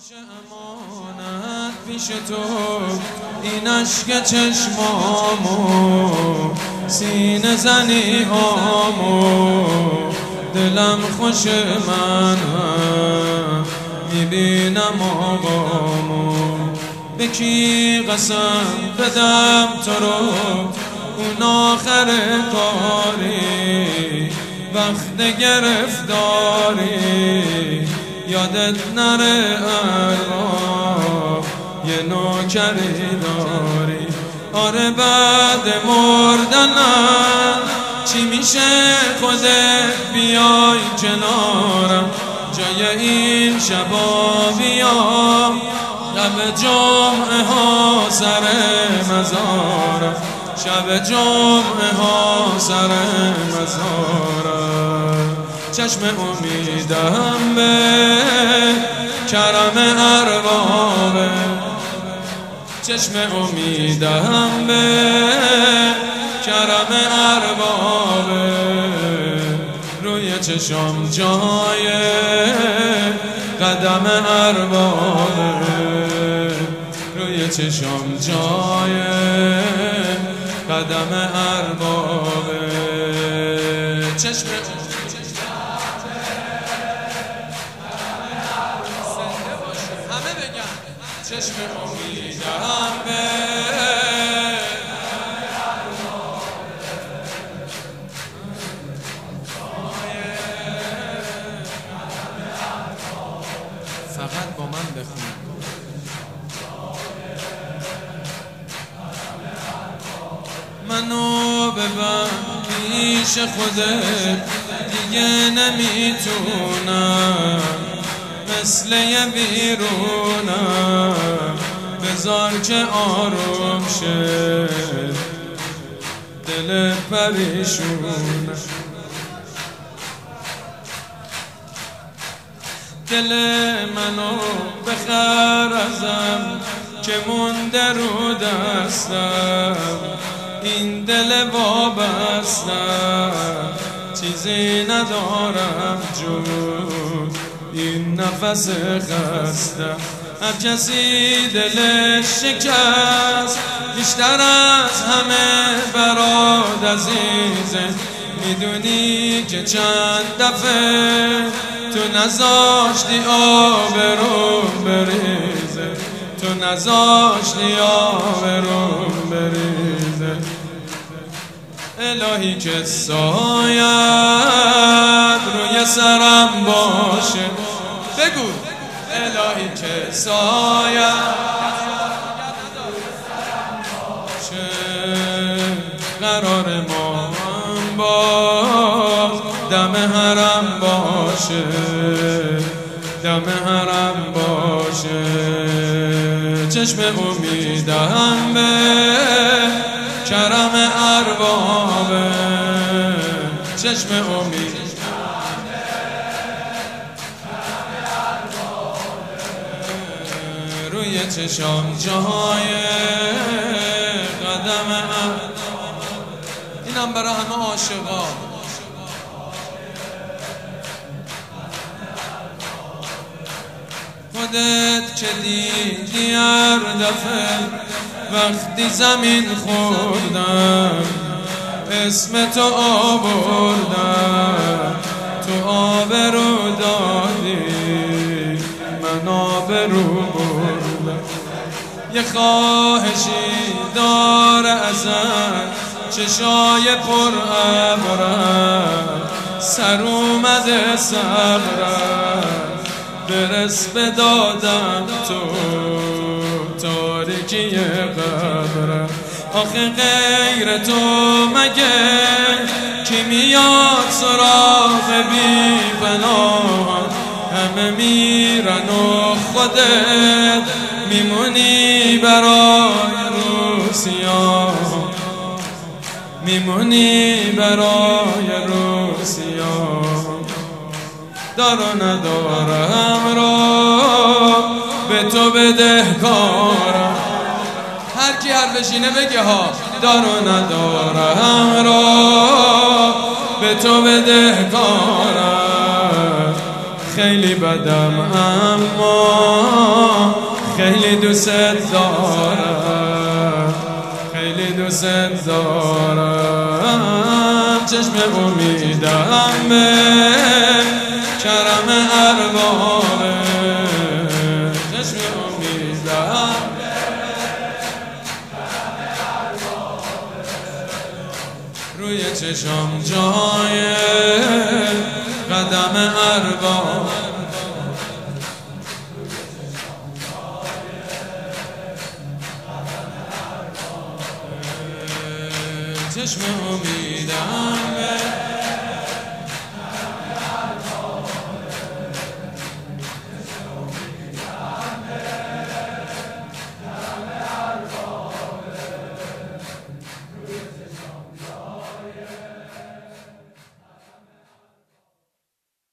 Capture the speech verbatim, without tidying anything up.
همیشه امانت پیش تو، این عشق چشمامو سینه زنی هامو، دلم خوش من میبینم آقامو. به کی قسم بدم تو رو، اون آخر کاری وقت گرفتاری، یادت نره ارباب یه نوکری داری. آره بعد مردنم چی میشه خودت بیای کنارم، جای این شبا بیام شب جمعه ها سر مزارم، شب جمعه ها سر مزارم. چشم امیدم به کرم اربابه، چشم امیدم به کرم اربابه، روی چشم جای قدم اربابه، روی چشم جای قدم اربابه. چشم همه بگن چشم امیدم به فقط با من بخون. منو ببر پیش خودت دیگه نمیتونم، مثل یه بیرونم، بذار که آروم شه دل پریشونم. دل منو بخر ازم که مونده رو دستم، این دل وابستم چیزی ندارم جز این نفس خستم. هر کسی دلش شکست بیشتر از همه برات عزیزه، میدونی که چند دفعه تو نذاشتی آبروم بریزه، تو نذاشتی آبروم بریزه. الهی که سایت روی سرم باشه، بگو الهی که سایت باشه، قرار ما باز دم حرم باشه، دم حرم باشه. چشم امیدم به کرم اربابه، چشم امید روی چشم جای قدم اربابه. اینم برای همه عاشقا. خودت که دیدی هر دفعه وقتی زمین خوردم، اسم تو آوردم، تو آبرو دادی من آبرو بردم. یه خواهشی داره ازم چشای پر ابرم، سر اومده صبرم برس به دادم تو تاریکی قبرم. آخه غیر تو مگه کی میاد سراغ بی پناه، همه میرن و خودت میمونی برای روسیا، میمونی برای روسیا. دار و ندارم را به تو بدهکارم، هر کی هر بشینه بگه ها. دار و ندارم را به تو بدهکارم، خیلی بدم اما خیلی دوست دارم، خیلی دوست دارم. چشم امیدم به کرم اربابه، چشم امیدم روی چشم جای قدم ارباب، چشم امیدم